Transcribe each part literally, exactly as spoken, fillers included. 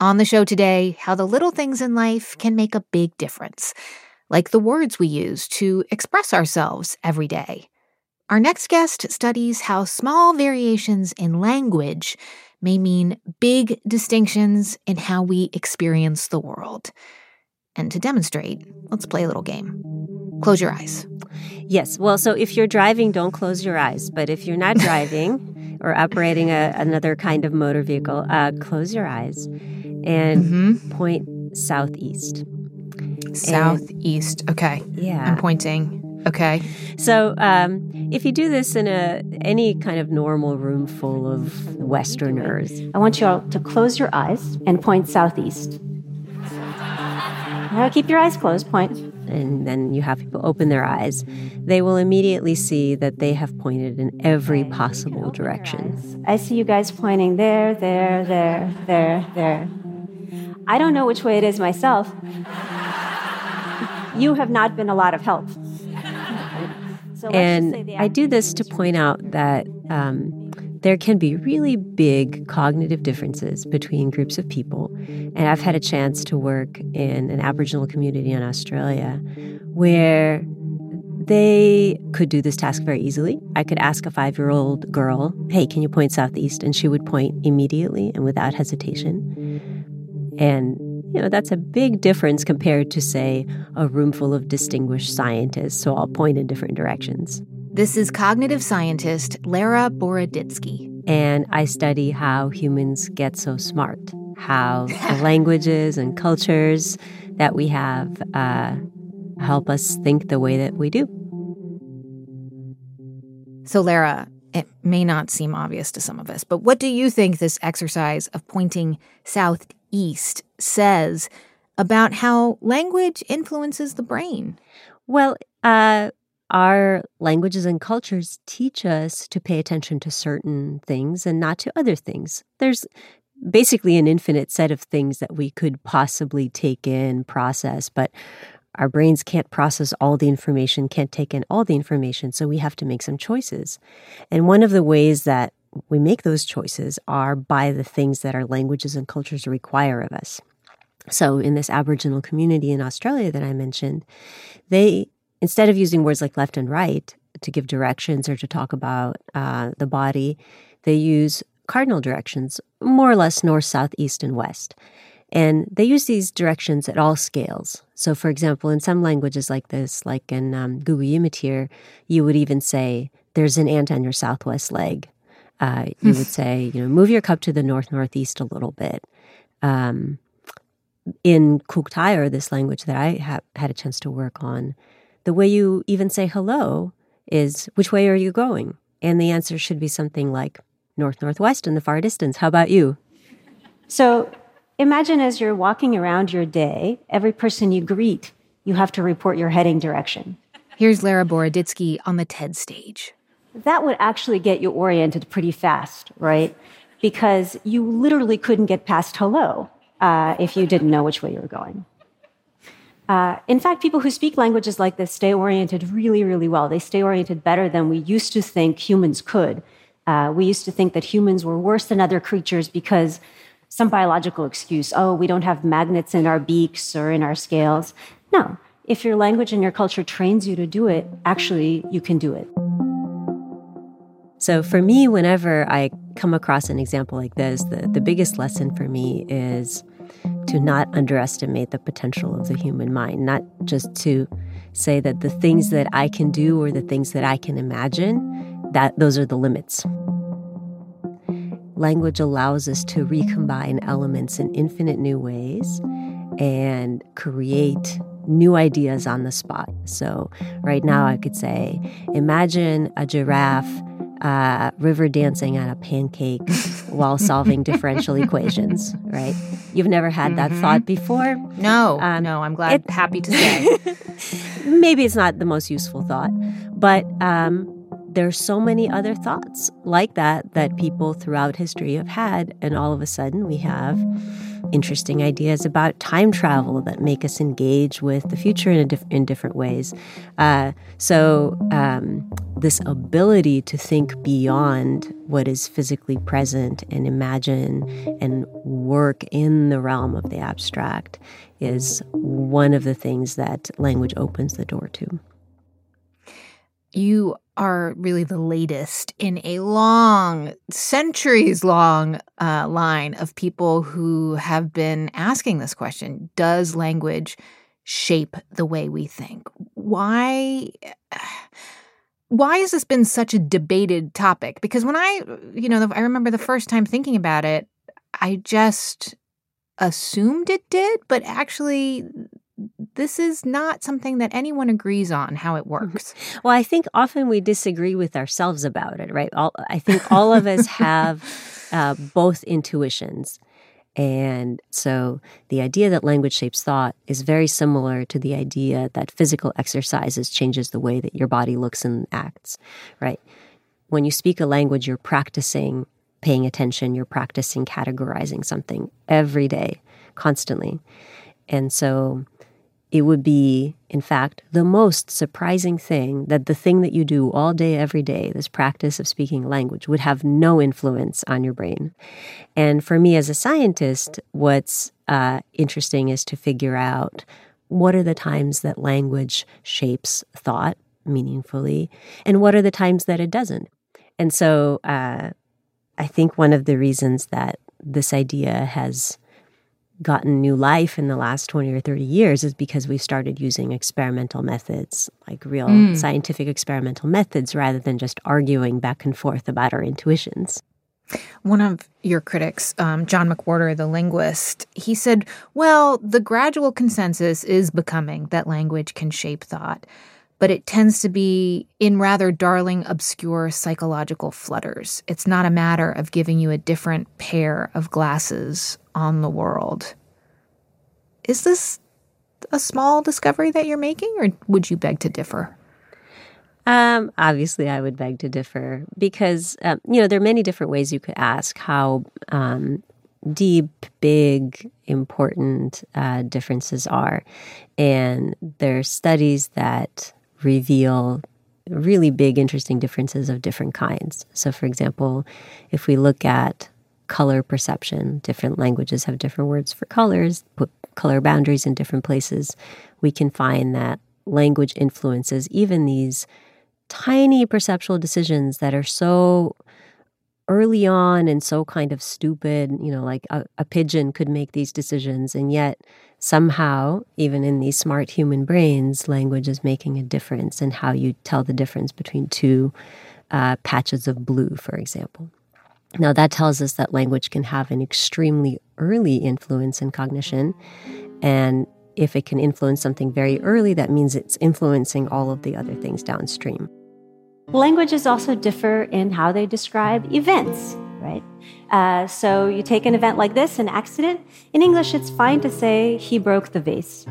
On the show today, how the little things in life can make a big difference, like the words we use to express ourselves every day. Our next guest studies how small variations in language may mean big distinctions in how we experience the world. And to demonstrate, let's play a little game. Close your eyes. Yes. Well, so if you're driving, don't close your eyes. But if you're not driving or operating a, another kind of motor vehicle, uh, close your eyes and mm-hmm. point southeast. Southeast. And, okay. Yeah. I'm pointing. Okay. So um, if you do this in a any kind of normal room full of Westerners, I want you all to close your eyes and point southeast. Now keep your eyes closed, point. And then you have people open their eyes. They will immediately see that they have pointed in every possible direction. I see you guys pointing there, there, there, there, there. I don't know which way it is myself. You have not been a lot of help. So and I do this to point out that um, there can be really big cognitive differences between groups of people. And I've had a chance to work in an Aboriginal community in Australia where they could do this task very easily. I could ask a five-year-old girl, hey, can you point southeast? And she would point immediately and without hesitation. And, you know, that's a big difference compared to, say, a room full of distinguished scientists, so I'll point in different directions. This is cognitive scientist Lara Boroditsky. And I study how humans get so smart, how the languages and cultures that we have uh, help us think the way that we do. So, Lara, it may not seem obvious to some of us, but what do you think this exercise of pointing southeast says about how language influences the brain? Well, uh, our languages and cultures teach us to pay attention to certain things and not to other things. There's basically an infinite set of things that we could possibly take in, process, but our brains can't process all the information, can't take in all the information, so we have to make some choices. And one of the ways that we make those choices are by the things that our languages and cultures require of us. So in this Aboriginal community in Australia that I mentioned, they, instead of using words like left and right to give directions or to talk about uh, the body, they use cardinal directions, more or less north, south, east, and west. And they use these directions at all scales. So, for example, in some languages like this, like in um, Gugu Yimithirr, you would even say, there's an ant on your southwest leg. Uh, you would say, you know, move your cup to the north-northeast a little bit. Um, in Kuuk Thaayorre, this language that I ha- had a chance to work on, the way you even say hello is, which way are you going? And the answer should be something like north-northwest in the far distance. How about you? So imagine as you're walking around your day, every person you greet, you have to report your heading direction. Here's Lara Boroditsky on the TED stage. That would actually get you oriented pretty fast, right? Because you literally couldn't get past hello uh, if you didn't know which way you were going. Uh, in fact, people who speak languages like this stay oriented really, really well. They stay oriented better than we used to think humans could. Uh, we used to think that humans were worse than other creatures because some biological excuse, oh, we don't have magnets in our beaks or in our scales. No, if your language and your culture trains you to do it, actually, you can do it. So for me, whenever I come across an example like this, the, the biggest lesson for me is to not underestimate the potential of the human mind, not just to say that the things that I can do or the things that I can imagine, that those are the limits. Language allows us to recombine elements in infinite new ways and create new ideas on the spot. So right now I could say, imagine a giraffe Uh, river dancing on a pancake while solving differential equations, right? You've never had that mm-hmm. thought before? No, um, no, I'm glad, it, happy to say. Maybe it's not the most useful thought, but um, there's so many other thoughts like that that people throughout history have had, and all of a sudden we have interesting ideas about time travel that make us engage with the future in a diff- in different ways. Uh, so um, this ability to think beyond what is physically present and imagine and work in the realm of the abstract is one of the things that language opens the door to. You are really the latest in a long, centuries-long uh, line of people who have been asking this question. Does language shape the way we think? Why, why has this been such a debated topic? Because when I, you know, I remember the first time thinking about it, I just assumed it did, but actually this is not something that anyone agrees on how it works. Well, I think often we disagree with ourselves about it, right? All, I think all of us have uh, both intuitions. And so the idea that language shapes thought is very similar to the idea that physical exercises changes the way that your body looks and acts, right? When you speak a language, you're practicing paying attention, you're practicing categorizing something every day, constantly. And so it would be, in fact, the most surprising thing that the thing that you do all day, every day, this practice of speaking a language, would have no influence on your brain. And for me as a scientist, what's uh, interesting is to figure out what are the times that language shapes thought meaningfully, and what are the times that it doesn't. And so uh, I think one of the reasons that this idea has gotten new life in the last twenty or thirty years is because we've started using experimental methods, like real mm. scientific experimental methods, rather than just arguing back and forth about our intuitions. One of your critics, um, John McWhorter, the linguist, he said, well, the gradual consensus is becoming that language can shape thought, but it tends to be in rather darling, obscure psychological flutters. It's not a matter of giving you a different pair of glasses on the world. Is this a small discovery that you're making, or would you beg to differ? Um, obviously, I would beg to differ because, um, you know, there are many different ways you could ask how um, deep, big, important uh, differences are. And there are studies that reveal really big, interesting differences of different kinds. So, for example, if we look at color perception, different languages have different words for colors, put color boundaries in different places, we can find that language influences even these tiny perceptual decisions that are so early on and so kind of stupid, you know, like a, a pigeon could make these decisions, and yet somehow, even in these smart human brains, language is making a difference in how you tell the difference between two uh, patches of blue, for example. Now, that tells us that language can have an extremely early influence in cognition, and if it can influence something very early, that means it's influencing all of the other things downstream. Languages also differ in how they describe events, right? Uh, so you take an event like this, an accident. In English, it's fine to say, he broke the vase.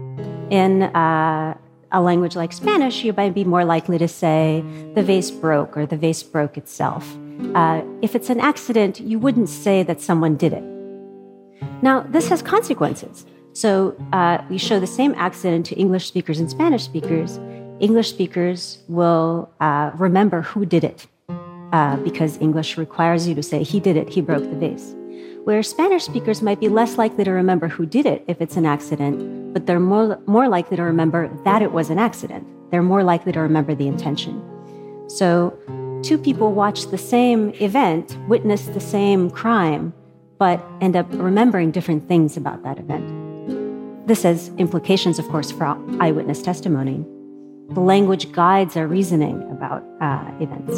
In uh, a language like Spanish, you might be more likely to say, the vase broke, or the vase broke itself. Uh, if it's an accident, you wouldn't say that someone did it. Now, this has consequences. So uh, we show the same accident to English speakers and Spanish speakers. English speakers will uh, remember who did it uh, because English requires you to say, he did it, he broke the vase. Where Spanish speakers might be less likely to remember who did it if it's an accident, but they're more, more likely to remember that it was an accident. They're more likely to remember the intention. So two people watch the same event, witness the same crime, but end up remembering different things about that event. This has implications, of course, for eyewitness testimony. The language guides our reasoning about uh, events.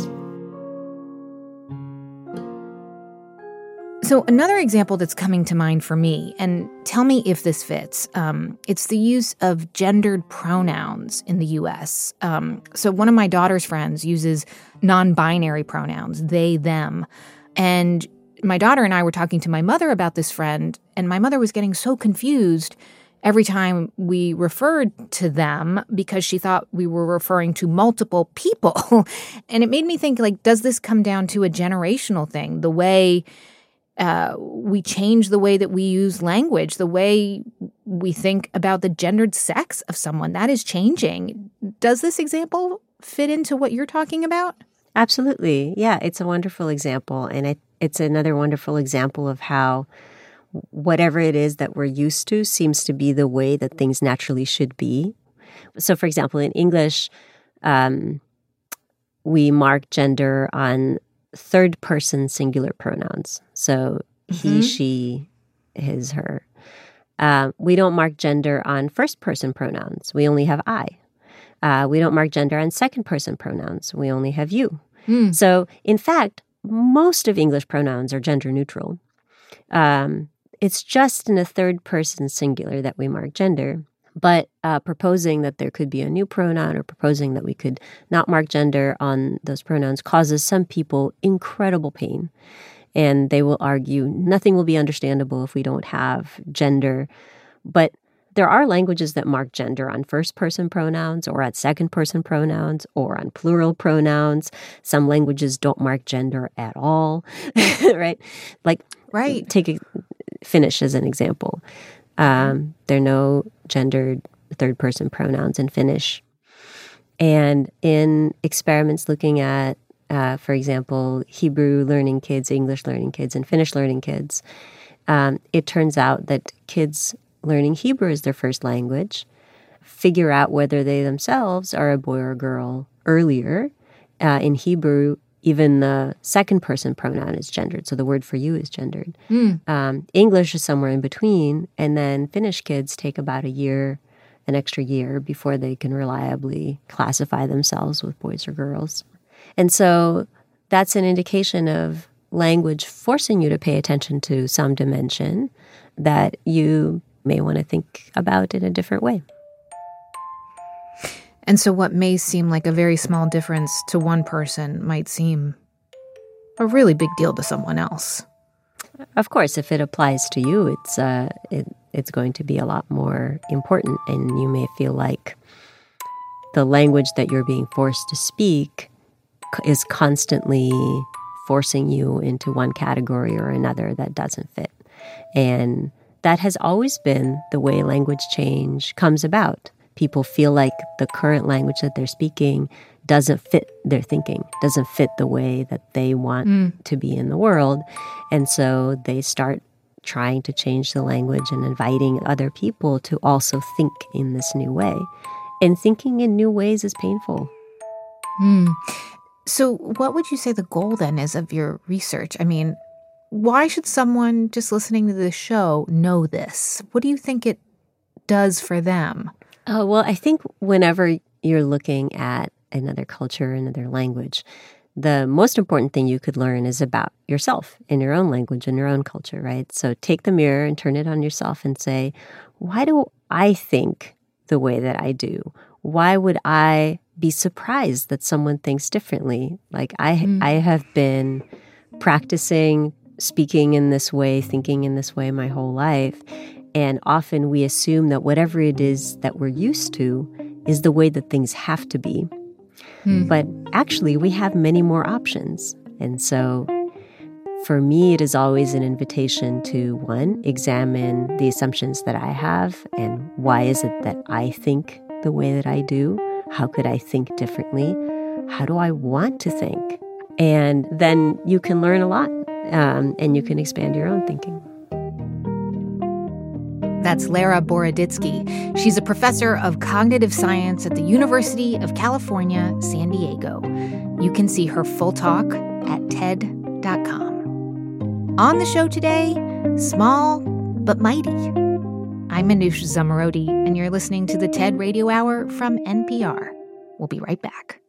So another example that's coming to mind for me, and tell me if this fits, um, it's the use of gendered pronouns in the U S. Um, so one of my daughter's friends uses non-binary pronouns, they, them. And my daughter and I were talking to my mother about this friend, and my mother was getting so confused. every time we referred to them because she thought we were referring to multiple people. And it made me think, like, does this come down to a generational thing? The way uh, we change the way that we use language, the way we think about the gendered sex of someone, that is changing. Does this example fit into what you're talking about? Absolutely. Yeah, it's a wonderful example. And it, it's another wonderful example of how whatever it is that we're used to seems to be the way that things naturally should be. So, for example, in English, um, we mark gender on third-person singular pronouns. So he, mm-hmm. she, his, her. Uh, we don't mark gender on first-person pronouns. We only have I. Uh, we don't mark gender on second-person pronouns. We only have you. Mm. So, in fact, most of English pronouns are gender neutral. Um, it's just in the third-person singular that we mark gender. But uh, proposing that there could be a new pronoun or proposing that we could not mark gender on those pronouns causes some people incredible pain. And they will argue nothing will be understandable if we don't have gender. But there are languages that mark gender on first-person pronouns or on second-person pronouns or on plural pronouns. Some languages don't mark gender at all, right? Like, right. Take a, Finnish as an example. Um, there are no gendered third-person pronouns in Finnish. And in experiments looking at, uh, for example, Hebrew learning kids, English learning kids, and Finnish learning kids, um, it turns out that kids learning Hebrew as their first language figure out whether they themselves are a boy or a girl earlier. Uh, in Hebrew, even the second-person pronoun is gendered, so the word for you is gendered. Mm. Um, English is somewhere in between, and then Finnish kids take about a year, an extra year, before they can reliably classify themselves with boys or girls. And so that's an indication of language forcing you to pay attention to some dimension that you may want to think about in a different way. And so what may seem like a very small difference to one person might seem a really big deal to someone else. Of course, if it applies to you, it's uh, it, it's going to be a lot more important, and you may feel like the language that you're being forced to speak is constantly forcing you into one category or another that doesn't fit. And that has always been the way language change comes about. People feel like the current language that they're speaking doesn't fit their thinking, doesn't fit the way that they want mm. to be in the world. And so they start trying to change the language and inviting other people to also think in this new way. And thinking in new ways is painful. Mm. So what would you say the goal then is of your research? I mean, why should someone just listening to this show know this? What do you think it does for them? Oh, well, I think whenever you're looking at another culture, another language, the most important thing you could learn is about yourself in your own language and your own culture, right? So take the mirror and turn it on yourself and say, why do I think the way that I do? Why would I be surprised that someone thinks differently? Like I, mm. I have been practicing speaking in this way, thinking in this way my whole life. And often we assume that whatever it is that we're used to is the way that things have to be. Hmm. But actually, we have many more options. And so for me, it is always an invitation to, one, examine the assumptions that I have and why is it that I think the way that I do? How could I think differently? How do I want to think? And then you can learn a lot um, and you can expand your own thinking. That's Lara Boroditsky. She's a professor of cognitive science at the University of California, San Diego. You can see her full talk at T E D dot com. On the show today, Small but Mighty. I'm Manoush Zomorodi, and you're listening to the TED Radio Hour from N P R. We'll be right back.